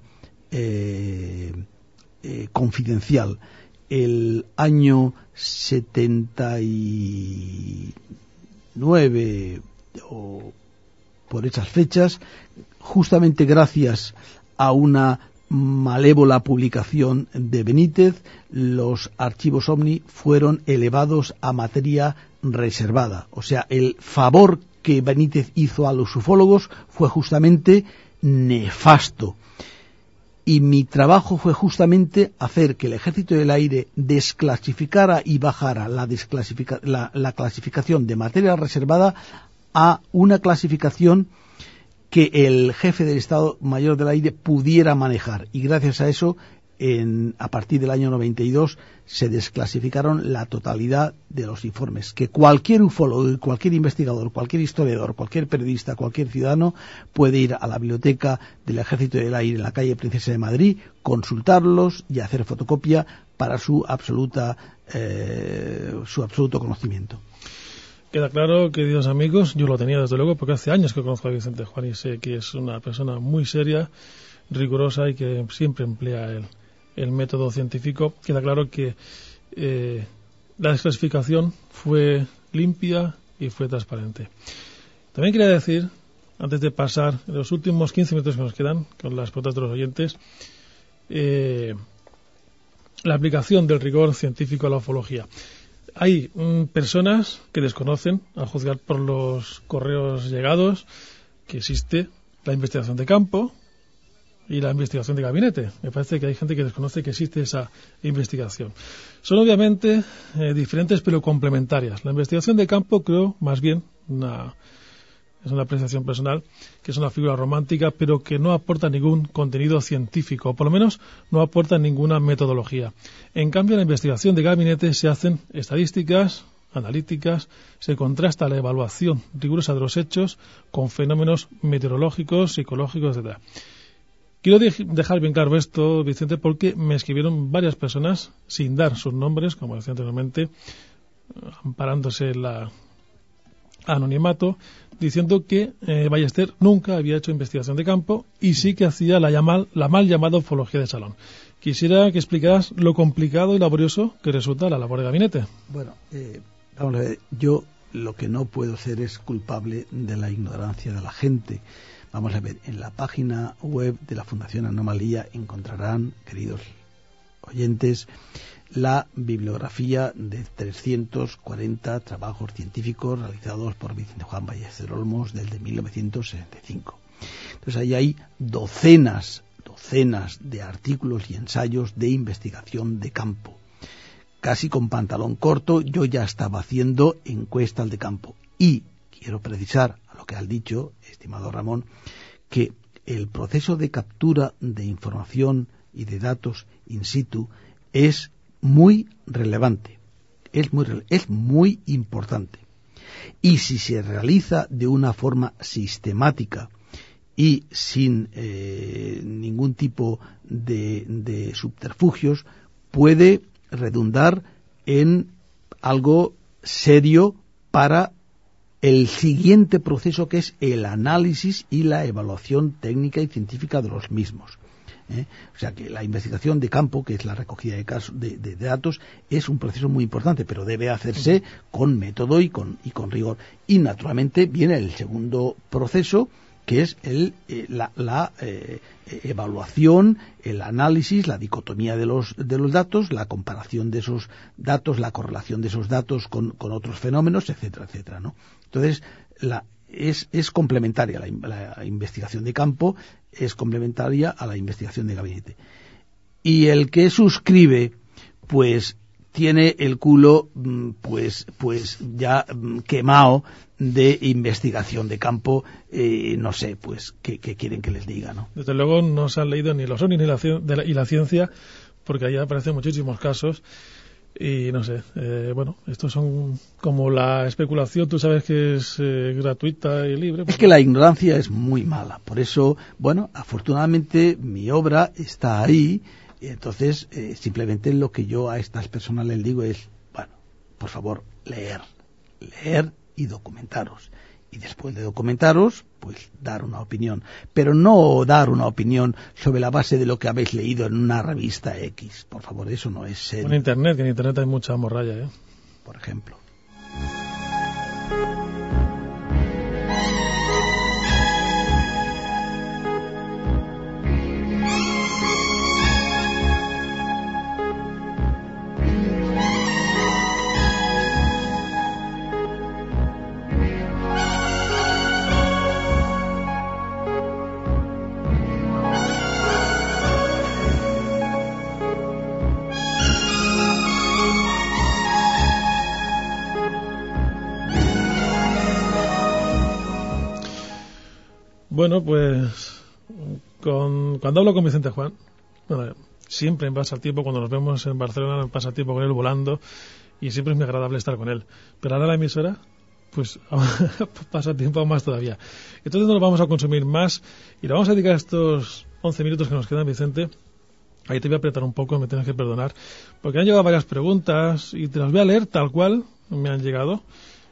eh, Eh, confidencial. El año setenta y nueve o por esas fechas, justamente gracias a una malévola publicación de Benítez, los archivos OVNI fueron elevados a materia reservada. O sea, el favor que Benítez hizo a los ufólogos fue justamente nefasto. Y mi trabajo fue justamente hacer que el Ejército del Aire desclasificara y bajara la, desclasifica, la, la clasificación de materia reservada a una clasificación que el jefe del Estado Mayor del Aire pudiera manejar. Y gracias a eso, en, a partir del año noventa y dos, se desclasificaron la totalidad de los informes. Que cualquier ufólogo, cualquier investigador, cualquier historiador, cualquier periodista, cualquier ciudadano puede ir a la biblioteca del Ejército del Aire en la calle Princesa de Madrid, consultarlos y hacer fotocopia para su absoluta eh, su absoluto conocimiento. Queda claro, queridos amigos, yo lo tenía desde luego porque hace años que conozco a Vicente Juan y sé que es una persona muy seria, rigurosa y que siempre emplea el, el método científico. Queda claro que eh, la desclasificación fue limpia y fue transparente. También quería decir, antes de pasar los últimos quince minutos que nos quedan con las preguntas de los oyentes, eh, la aplicación del rigor científico a la ufología. Hay mm, personas que desconocen, a juzgar por los correos llegados, que existe la investigación de campo y la investigación de gabinete. Me parece que hay gente que desconoce que existe esa investigación. Son obviamente eh, diferentes pero complementarias. La investigación de campo, creo, más bien, una, es una apreciación personal, que es una figura romántica, pero que no aporta ningún contenido científico, o por lo menos no aporta ninguna metodología. En cambio, en la investigación de gabinete se hacen estadísticas, analíticas, se contrasta la evaluación rigurosa de los hechos con fenómenos meteorológicos, psicológicos, etcétera. Quiero de- dejar bien claro esto, Vicente, porque me escribieron varias personas, sin dar sus nombres, como decía anteriormente, amparándose la anonimato, diciendo que eh, Ballester nunca había hecho investigación de campo y sí que hacía la, llama, la mal llamada ufología de salón. Quisiera que explicaras lo complicado y laborioso que resulta la labor de gabinete. Bueno, eh, vamos a ver, yo lo que no puedo ser es culpable de la ignorancia de la gente. Vamos a ver, en la página web de la Fundación Anomalía encontrarán, queridos oyentes, la bibliografía de trescientos cuarenta trabajos científicos realizados por Vicente Juan Ballester Olmos desde mil novecientos sesenta y cinco. Entonces ahí hay docenas, docenas de artículos y ensayos de investigación de campo. Casi con pantalón corto yo ya estaba haciendo encuestas de campo. Y quiero precisar a lo que has dicho, estimado Ramón, que el proceso de captura de información y de datos in situ es muy relevante, es muy, es muy importante. Y si se realiza de una forma sistemática y sin eh, ningún tipo de, de subterfugios, puede redundar en algo serio para el siguiente proceso, que es el análisis y la evaluación técnica y científica de los mismos. ¿Eh? O sea que la investigación de campo, que es la recogida de, casos, de, de, de datos, es un proceso muy importante, pero debe hacerse con método y con, y con rigor. Y naturalmente viene el segundo proceso, que es el, eh, la, la eh, evaluación, el análisis, la dicotomía de los, de los datos, la comparación de esos datos, la correlación de esos datos con, con otros fenómenos, etcétera, etcétera, ¿no? Entonces, la, es, es complementaria la, la investigación de campo, es complementaria a la investigación de gabinete. Y el que suscribe, pues tiene el culo pues pues ya quemado de investigación de campo, eh, no sé, pues ¿qué, qué quieren que les diga, ¿no? Desde luego no se han leído ni los ovnis ni la, de la, y la ciencia, porque ahí aparecen muchísimos casos. Y no sé, eh, bueno, estos son como la especulación, tú sabes que es eh, gratuita y libre. Es que la ignorancia es muy mala, por eso, bueno, afortunadamente mi obra está ahí, y entonces eh, simplemente lo que yo a estas personas les digo es, bueno, por favor, leer, leer y documentaros. Y después de documentaros, pues dar una opinión. Pero no dar una opinión sobre la base de lo que habéis leído en una revista X. Por favor, eso no es serio. En Internet, que en Internet hay mucha morralla, ¿eh? Por ejemplo. Bueno, pues con, cuando hablo con Vicente Juan, bueno, siempre me pasa el tiempo, cuando nos vemos en Barcelona, me pasa el tiempo con él volando y siempre es muy agradable estar con él. Pero ahora la emisora, pues pasa tiempo aún más todavía. Entonces no lo vamos a consumir más y le vamos a dedicar estos once minutos que nos quedan, Vicente. Ahí te voy a apretar un poco, me tienes que perdonar, porque han llegado varias preguntas y te las voy a leer tal cual me han llegado.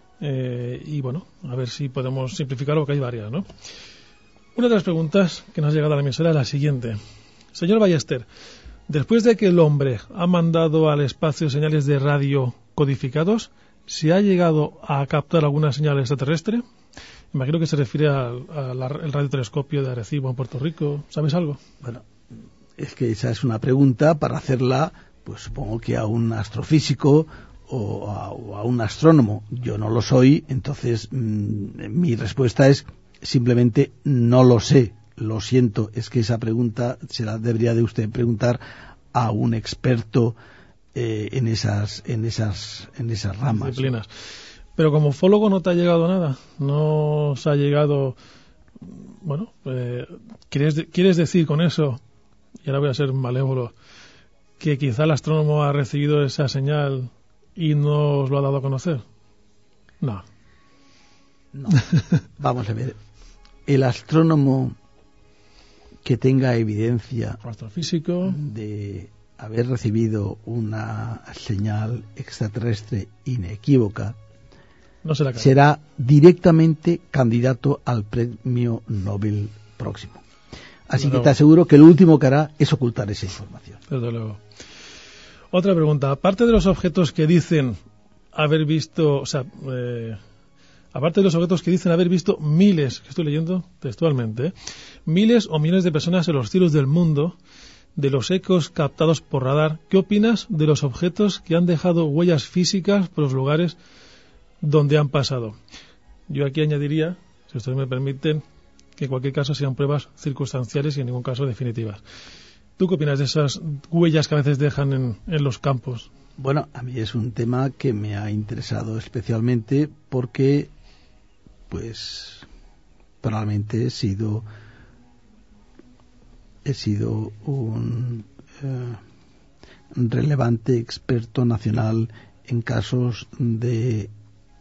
Eh, y bueno, a ver si podemos simplificarlo, porque hay varias, ¿no? Una de las preguntas que nos ha llegado a la emisora es la siguiente. Señor Ballester, después de que el hombre ha mandado al espacio señales de radio codificados, ¿se ha llegado a captar alguna señal extraterrestre? Imagino que se refiere al, al, al radiotelescopio de Arecibo en Puerto Rico. ¿Sabes algo? Bueno, es que esa es una pregunta para hacerla, pues supongo que a un astrofísico o a, o a un astrónomo. Yo no lo soy, entonces mmm, mi respuesta es simplemente no lo sé, lo siento. Es que esa pregunta se la debería de usted preguntar a un experto eh, en esas en esas en esas ramas, disciplinas. Pero como ufólogo no te ha llegado nada, no os ha llegado, bueno, eh, ¿quieres, ¿quieres decir con eso, y ahora voy a ser malévolo, que quizá el astrónomo ha recibido esa señal y no os lo ha dado a conocer? No. No. Vamos a ver. El astrónomo que tenga evidencia astrofísico de haber recibido una señal extraterrestre inequívoca no se la cae. Será directamente candidato al premio Nobel próximo. Así Desde que luego. Te aseguro que lo último que hará es ocultar esa información. Desde luego. Otra pregunta. Aparte de los objetos que dicen haber visto, o sea, eh, aparte de los objetos que dicen haber visto miles, que estoy leyendo textualmente, ¿eh? miles o millones de personas en los cielos del mundo, de los ecos captados por radar, ¿qué opinas de los objetos que han dejado huellas físicas por los lugares donde han pasado? Yo aquí añadiría, si ustedes me permiten, que en cualquier caso sean pruebas circunstanciales y en ningún caso definitivas. ¿Tú qué opinas de esas huellas que a veces dejan en, en los campos? Bueno, a mí es un tema que me ha interesado especialmente porque, pues, probablemente he sido he sido un eh, relevante experto nacional en casos de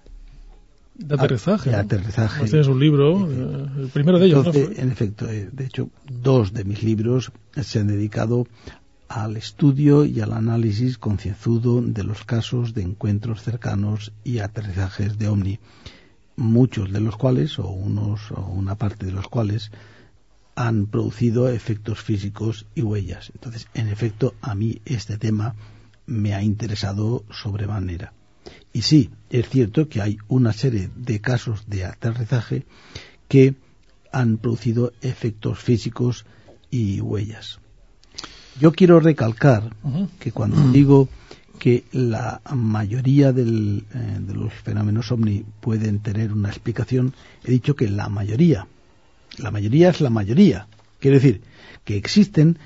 de aterrizaje. De aterrizaje. ¿No? Tienes un libro, eh, el primero de ellos. Entonces, ¿no? En efecto, eh, de hecho, dos de mis libros se han dedicado al estudio y al análisis concienzudo de los casos de encuentros cercanos y aterrizajes de ovni, muchos de los cuales, o unos o una parte de los cuales, han producido efectos físicos y huellas. Entonces, en efecto, a mí este tema me ha interesado sobremanera. Y sí, es cierto que hay una serie de casos de aterrizaje que han producido efectos físicos y huellas. Yo quiero recalcar uh-huh. que cuando uh-huh. digo que la mayoría del, eh, de los fenómenos ovni pueden tener una explicación, he dicho que la mayoría, la mayoría es la mayoría. Quiero decir que existen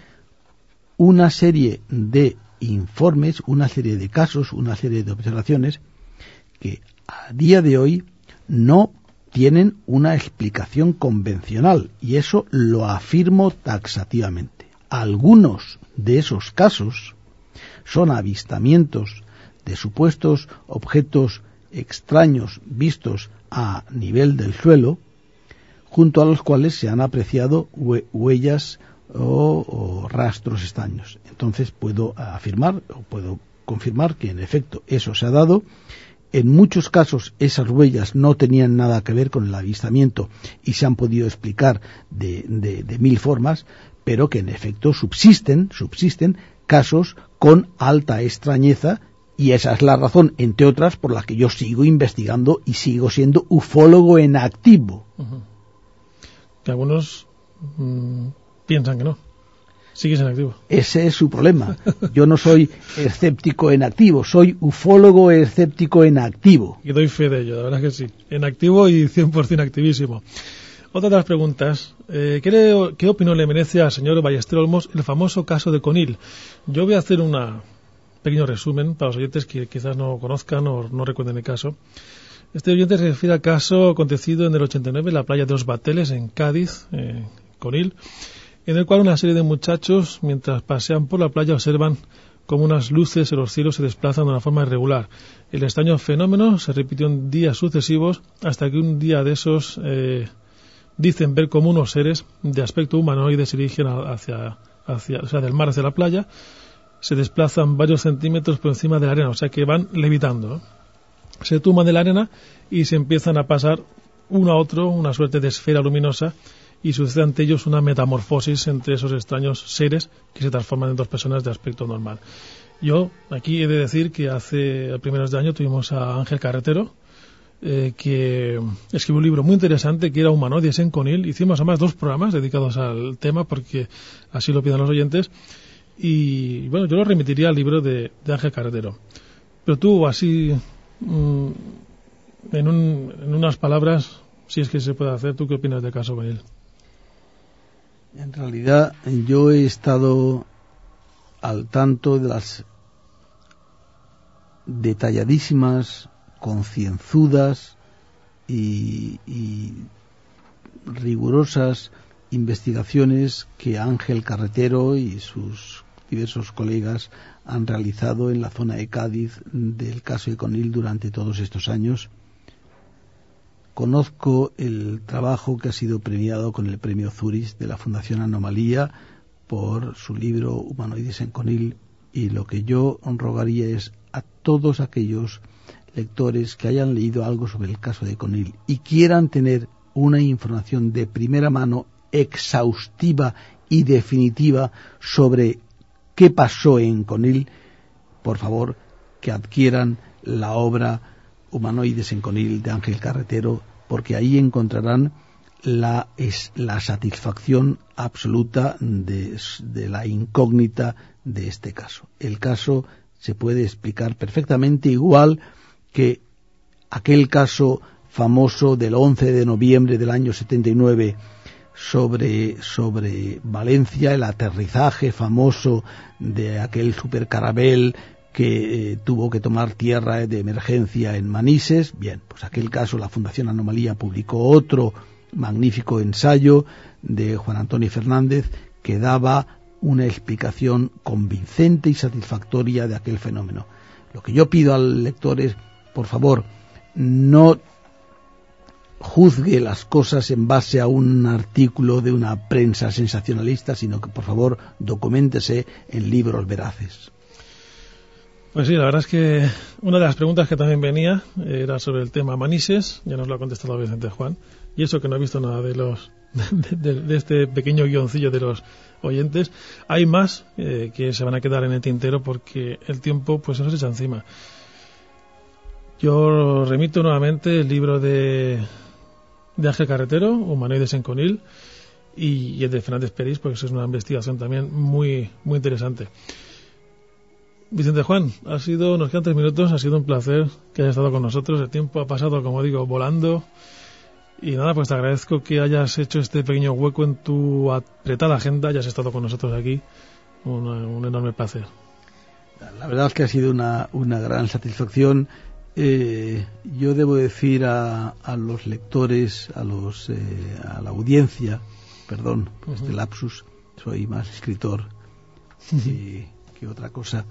una serie de informes, una serie de casos, una serie de observaciones que a día de hoy no tienen una explicación convencional, y eso lo afirmo taxativamente. Algunos de esos casos son avistamientos de supuestos objetos extraños vistos a nivel del suelo, junto a los cuales se han apreciado huellas o, o rastros extraños. Entonces puedo afirmar o puedo confirmar que en efecto eso se ha dado. En muchos casos esas huellas no tenían nada que ver con el avistamiento y se han podido explicar de, de, de mil formas, pero que en efecto subsisten, subsisten casos con alta extrañeza, y esa es la razón, entre otras, por la que yo sigo investigando y sigo siendo ufólogo en activo. Uh-huh. Que algunos mmm, piensan que no. Sigues en activo. Ese es su problema. Yo no soy escéptico en activo, soy ufólogo escéptico en activo. Y doy fe de ello, la verdad que sí. En activo y cien por ciento activísimo. Otra de las preguntas, eh, ¿qué, le, ¿qué opinión le merece al señor Ballester Olmos el famoso caso de Conil? Yo voy a hacer un pequeño resumen para los oyentes que quizás no conozcan o no recuerden el caso. Este oyente se refiere al caso acontecido en el ochenta y nueve en la playa de Los Bateles, en Cádiz, eh, Conil, en el cual una serie de muchachos, mientras pasean por la playa, observan cómo unas luces en los cielos se desplazan de una forma irregular. El extraño fenómeno se repitió en días sucesivos hasta que un día de esos eh, dicen ver cómo unos seres de aspecto humanoide se dirigen hacia, hacia, o sea, del mar hacia la playa, se desplazan varios centímetros por encima de la arena, o sea que van levitando, ¿no? Se tuman de la arena y se empiezan a pasar uno a otro, una suerte de esfera luminosa, y sucede ante ellos una metamorfosis entre esos extraños seres que se transforman en dos personas de aspecto normal. Yo aquí he de decir que hace a primeros de año tuvimos a Ángel Carretero, eh, que escribió un libro muy interesante que era Humanoides en Conil. Hicimos además dos programas dedicados al tema porque así lo piden los oyentes, y bueno, yo lo remitiría al libro de, de Ángel Carretero. Pero tú, así mmm, en, un, en unas palabras, si es que se puede hacer, ¿tú qué opinas del caso Conil? En realidad yo he estado al tanto de las detalladísimas, concienzudas y, y rigurosas investigaciones que Ángel Carretero y sus diversos colegas han realizado en la zona de Cádiz del caso de Conil durante todos estos años. Conozco el trabajo que ha sido premiado con el premio Zurich de la Fundación Anomalía por su libro Humanoides en Conil, y lo que yo rogaría es a todos aquellos lectores que hayan leído algo sobre el caso de Conil y quieran tener una información de primera mano, exhaustiva y definitiva sobre qué pasó en Conil, por favor que adquieran la obra Humanoides en Conil de Ángel Carretero, porque ahí encontrarán la, es, la satisfacción absoluta de, de la incógnita de este caso. El caso se puede explicar perfectamente igual que aquel caso famoso del once de noviembre del año setenta y nueve sobre, sobre Valencia, el aterrizaje famoso de aquel supercarabel que eh, tuvo que tomar tierra de emergencia en Manises. Bien, pues aquel caso la Fundación Anomalía publicó otro magnífico ensayo de Juan Antonio Fernández que daba una explicación convincente y satisfactoria de aquel fenómeno. Lo que yo pido al lector es, por favor, no juzgue las cosas en base a un artículo de una prensa sensacionalista, sino que, por favor, documéntese en libros veraces. Pues sí, la verdad es que una de las preguntas que también venía era sobre el tema Manises, ya nos lo ha contestado Vicente Juan, y eso que no he visto nada de los de, de, de este pequeño guioncillo de los oyentes. Hay más eh, que se van a quedar en el tintero porque el tiempo pues se nos echa encima. Yo remito nuevamente el libro de, de Ángel Carretero, Humanoides en Conil, y, y el de Fernández Peris, porque eso es una investigación también muy, muy interesante. Vicente Juan, ha sido, nos quedan tres minutos, ha sido un placer que hayas estado con nosotros. El tiempo ha pasado, como digo, volando. Y nada, pues te agradezco que hayas hecho este pequeño hueco en tu apretada agenda, hayas estado con nosotros aquí. Una, un enorme placer. La verdad es que ha sido una, una gran satisfacción. Eh, yo debo decir a, a los lectores, a los eh, a la audiencia, perdón, uh-huh. este lapsus, soy más escritor que, que otra cosa,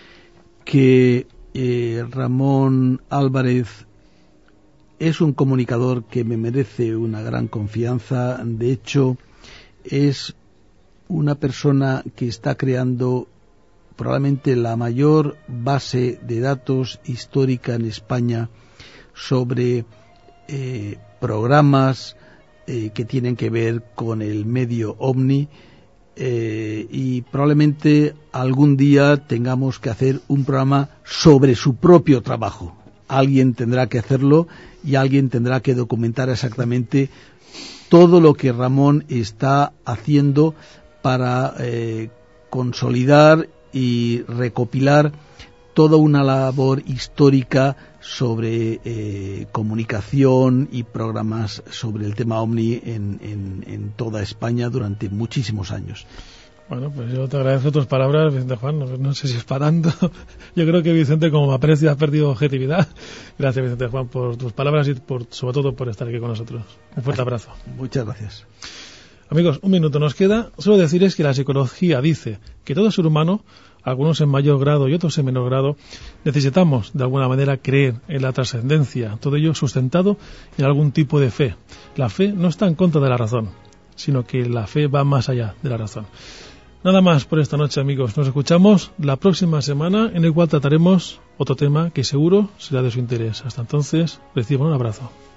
que eh, Ramón Álvarez es un comunicador que me merece una gran confianza. De hecho, es una persona que está creando probablemente la mayor base de datos histórica en España sobre eh, programas eh, que tienen que ver con el medio ovni, eh, y probablemente algún día tengamos que hacer un programa sobre su propio trabajo. Alguien tendrá que hacerlo y alguien tendrá que documentar exactamente todo lo que Ramón está haciendo para eh, consolidar y recopilar toda una labor histórica sobre eh, comunicación y programas sobre el tema OVNI en, en, en toda España durante muchísimos años. Bueno, pues yo te agradezco tus palabras, Vicente Juan. No, no sé si es para tanto. Yo creo que Vicente, como me aprecia, ha perdido objetividad. Gracias, Vicente Juan, por tus palabras y por, sobre todo por estar aquí con nosotros. Un fuerte abrazo. Muchas gracias. Amigos, un minuto nos queda. Solo decirles que la psicología dice que todo ser humano, algunos en mayor grado y otros en menor grado, necesitamos de alguna manera creer en la trascendencia, todo ello sustentado en algún tipo de fe. La fe no está en contra de la razón, sino que la fe va más allá de la razón. Nada más por esta noche, amigos. Nos escuchamos la próxima semana, en el cual trataremos otro tema que seguro será de su interés. Hasta entonces, reciban un abrazo.